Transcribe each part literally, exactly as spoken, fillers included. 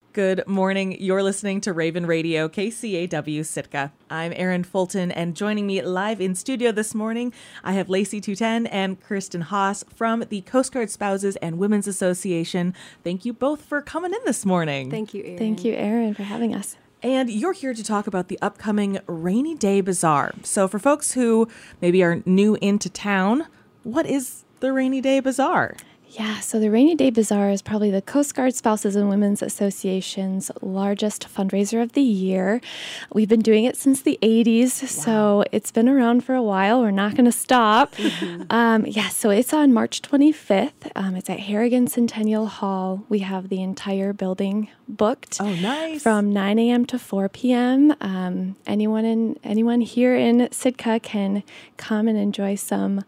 Good morning. You're listening to Raven Radio, K C A W Sitka. I'm Erin Fulton, and joining me live in studio this morning, I have Lacey Tuten and Kirsten Haas from the Coast Guard Spouses and Women's Association. Thank you both for coming in this morning. Thank you, Erin. Thank you, Erin, for having us. And you're here to talk about the upcoming Rainy Day Bazaar. So for folks who maybe are new into town, what is the Rainy Day Bazaar? Yeah, so the Rainy Day Bazaar is probably the Coast Guard Spouses and Women's Association's largest fundraiser of the year. We've been doing it since the eighties, wow. So it's been around for a while. We're not going to stop. Mm-hmm. Um, yeah, so it's on March twenty-fifth. Um, it's at Harrigan Centennial Hall. We have the entire building booked. Oh, nice. From nine a.m. to four p.m. Um, anyone in anyone here in Sitka can come and enjoy some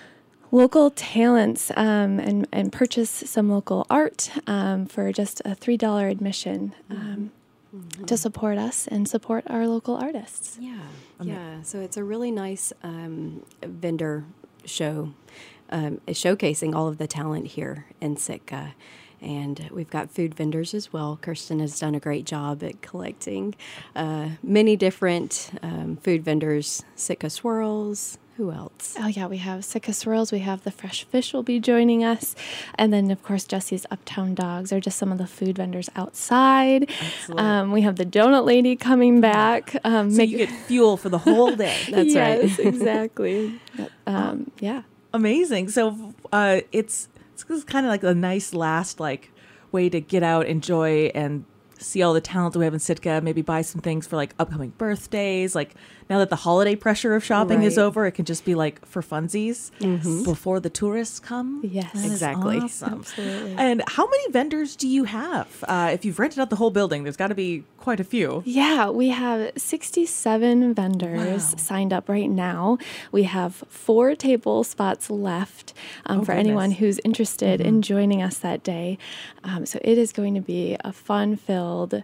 local talents um, and, and purchase some local art um, for just a three dollars admission um, mm-hmm. to support us and support our local artists. Yeah, yeah. So it's a really nice um, vendor show, um, showcasing all of the talent here in Sitka. And we've got food vendors as well. Kirsten has done a great job at collecting uh, many different um, food vendors, Sitka Swirls. Who else? Oh, yeah, we have Sitka Swirls. We have the Fresh Fish will be joining us. And then, of course, Jesse's Uptown Dogs are just some of the food vendors outside. Um, we have the Donut Lady coming back. Um, so make you get fuel for the whole day. That's yes, right. Yes, exactly. Um, yeah. Amazing. So uh, it's it's kind of like a nice last like way to get out, enjoy, and see all the talent that we have in Sitka, maybe buy some things for like upcoming birthdays. Like now that the holiday pressure of shopping right. is over, it can just be like for funsies mm-hmm. before the tourists come. Yes, that exactly. Awesome. Absolutely. And how many vendors do you have? Uh, if you've rented out the whole building, there's got to be quite a few. Yeah, we have sixty-seven vendors wow. signed up right now. We have four table spots left um, oh, for goodness. anyone who's interested mm-hmm. in joining us that day. Um, so it is going to be a fun-filled,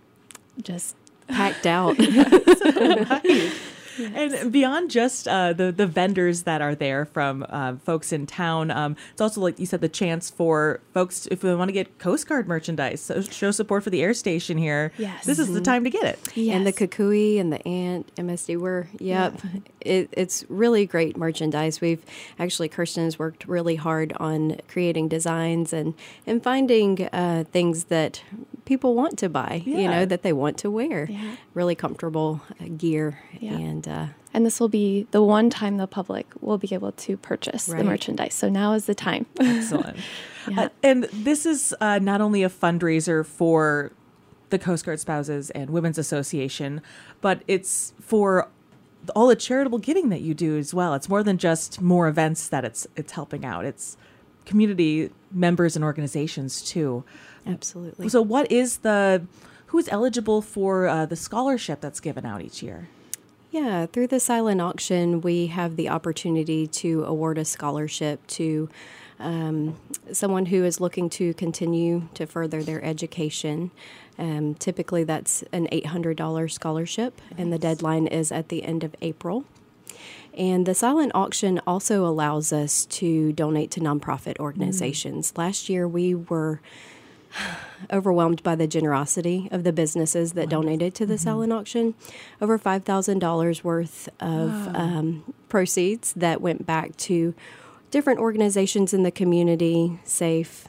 just packed out. Right. Yes. And beyond just uh, the, the vendors that are there from uh, folks in town, um, it's also, like you said, the chance for folks, if they want to get Coast Guard merchandise, so show support for the air station here. Yes. This is mm-hmm. the time to get it. Yes. And the Kukui and the Ant, M S D, we're, yep, yeah. it, it's really great merchandise. We've actually, Kirsten has worked really hard on creating designs and, and finding uh, things that people want to buy, yeah. you know, that they want to wear. Yeah. Really comfortable uh, gear. Yeah. And uh, and this will be the one time the public will be able to purchase right. the merchandise. So now is the time. Excellent. yeah. uh, and this is uh, not only a fundraiser for the Coast Guard Spouses and Women's Association, but it's for all the charitable giving that you do as well. It's more than just more events that it's it's helping out. It's community members and organizations too. Absolutely. So what is the, who's eligible for uh, the scholarship that's given out each year? Yeah, through the silent auction, we have the opportunity to award a scholarship to um, someone who is looking to continue to further their education. Um, typically, that's an eight hundred dollars scholarship, nice. And the deadline is at the end of April. And the silent auction also allows us to donate to nonprofit organizations. Mm. Last year, we were overwhelmed by the generosity of the businesses that wow. donated to the mm-hmm. silent auction. Over five thousand dollars worth of wow. um, proceeds that went back to different organizations in the community: SAFE,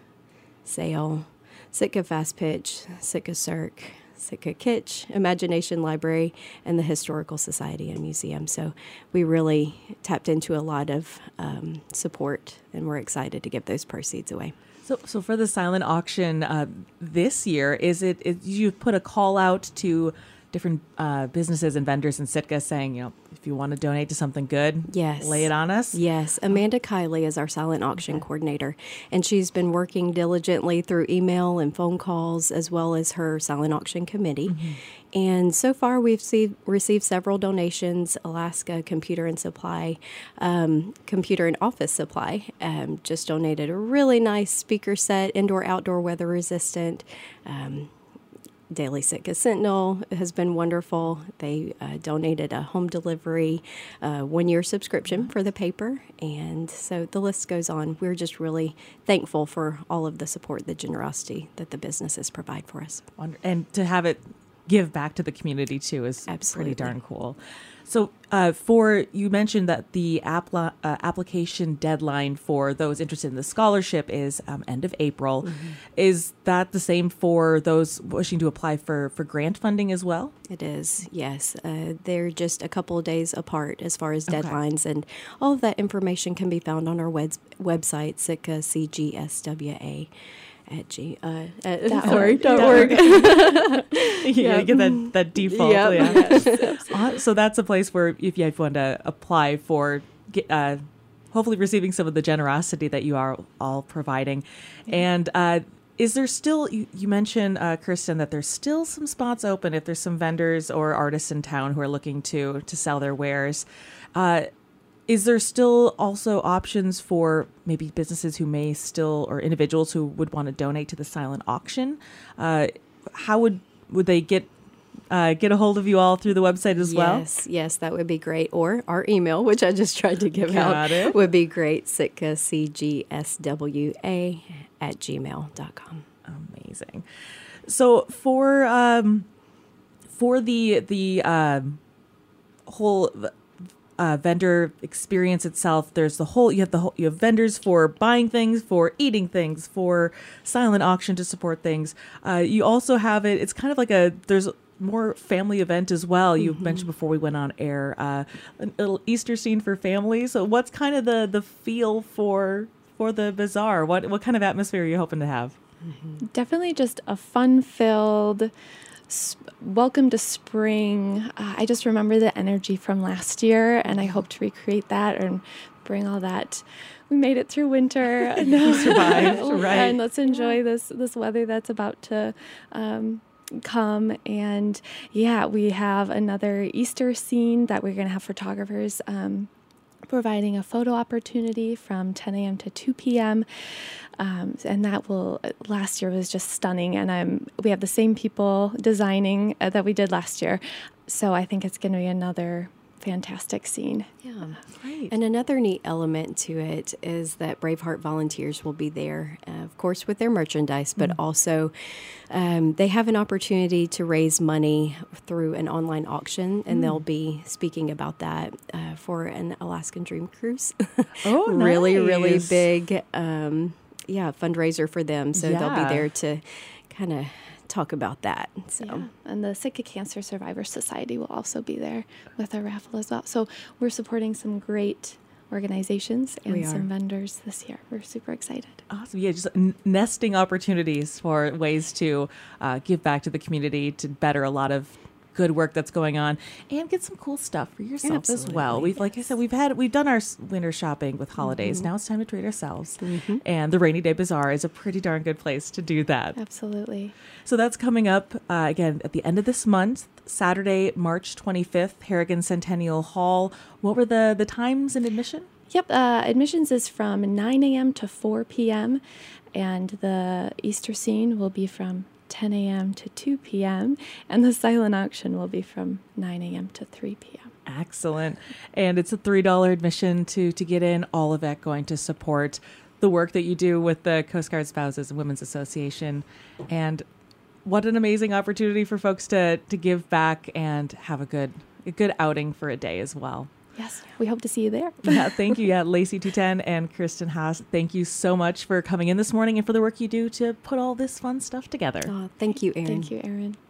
SAIL, Sitka Fast Pitch, Sitka Cirque, Sitka Kitsch, Imagination Library, and the Historical Society and Museum. So we really tapped into a lot of um, support, and we're excited to give those proceeds away. So, so for the silent auction uh, this year, is it, it you put a call out to different uh, businesses and vendors in Sitka saying, you know, if you want to donate to something good, yes. lay it on us? Yes. Amanda Kiley is our silent auction okay. coordinator, and she's been working diligently through email and phone calls, as well as her silent auction committee. Mm-hmm. And so far, we've see, received several donations. Alaska Computer and Supply, um, Computer and Office Supply, um, just donated a really nice speaker set, indoor, outdoor, weather resistant. Um, Daily Sitka Sentinel has been wonderful. They uh, donated a home delivery, uh, one-year subscription for the paper, and so the list goes on. We're just really thankful for all of the support, the generosity that the businesses provide for us. And to have it give back to the community too is Absolutely. pretty darn cool. So uh, for, you mentioned that the appla- uh, application deadline for those interested in the scholarship is um, end of April. Mm-hmm. Is that the same for those wishing to apply for, for grant funding as well? It is, yes. Uh, they're just a couple of days apart as far as Okay. deadlines, and all of that information can be found on our web- website, Sitka C G S W A. At G uh, at Dot sorry, org. dot Dot org. Yeah, you get that, that default. Yep. Yeah. Uh, so that's a place where if you want to apply for, get, uh, hopefully receiving some of the generosity that you are all providing. Yeah. And uh, is there still, you, you mentioned, uh, Kristen, that there's still some spots open if there's some vendors or artists in town who are looking to to sell their wares. Uh, Is there still also options for maybe businesses who may still, or individuals who would want to donate to the silent auction? Uh, how would would they get uh, get a hold of you all through the website as well? Yes, yes, that would be great. Or our email, which I just tried to give Got out, it. would be great. Sitka C G S W A at gmail dot com. Amazing. So for um, for the the um, whole. Uh, vendor experience itself, there's the whole you have the whole you have vendors for buying things, for eating things, for silent auction to support things. Uh, you also have it it's kind of like a there's more family event as well. You mm-hmm. mentioned before we went on air uh, a little Easter scene for families. So what's kind of the the feel for for the bazaar? What what kind of atmosphere are you hoping to have? Mm-hmm. Definitely just a fun-filled Sp- welcome to spring. Uh, I just remember the energy from last year, and I hope to recreate that and bring all that. We made it through winter. We survived, right? And let's enjoy this this weather that's about to um, come. And yeah, we have another Easter scene that we're going to have photographers um, providing a photo opportunity from ten a.m. to two p.m. Um, and that will, last year was just stunning. And um, we have the same people designing uh, that we did last year. So I think it's going to be another fantastic scene. Yeah. Great. And another neat element to it is that Braveheart volunteers will be there, uh, of course, with their merchandise, but mm-hmm. also um, they have an opportunity to raise money through an online auction, and mm. they'll be speaking about that uh, for an Alaskan Dream Cruise. Oh, nice. Really, really big, um, yeah, fundraiser for them. So yeah. they'll be there to kind of talk about that. So, yeah. And the Sitka Cancer Survivors Society will also be there with a raffle as well. So we're supporting some great organizations and some vendors this year. We're super excited. Awesome. Yeah, just n- nesting opportunities for ways to uh, give back to the community, to better a lot of good work that's going on, and get some cool stuff for yourself Absolutely. as well. We've, yes. like I said, we've had we've done our winter shopping with holidays. Mm-hmm. Now it's time to treat ourselves, mm-hmm. and the Rainy Day Bazaar is a pretty darn good place to do that. Absolutely. So that's coming up uh, again at the end of this month, Saturday, March twenty-fifth, Harrigan Centennial Hall. What were the the times and admission? Yep, uh, admissions is from nine a.m. to four p.m. and the Easter scene will be from ten a.m. to two p.m. and the silent auction will be from nine a.m. to three p.m. Excellent. And it's a three dollars admission to to get in, all of that going to support the work that you do with the Coast Guard Spouses and Women's Association. And what an amazing opportunity for folks to to give back and have a good a good outing for a day as well. Yes, we hope to see you there. Yeah, thank you. Yeah, Lacey Tuiten and Kristen Haas, thank you so much for coming in this morning and for the work you do to put all this fun stuff together. Oh, thank you, Erin. Thank you, Erin.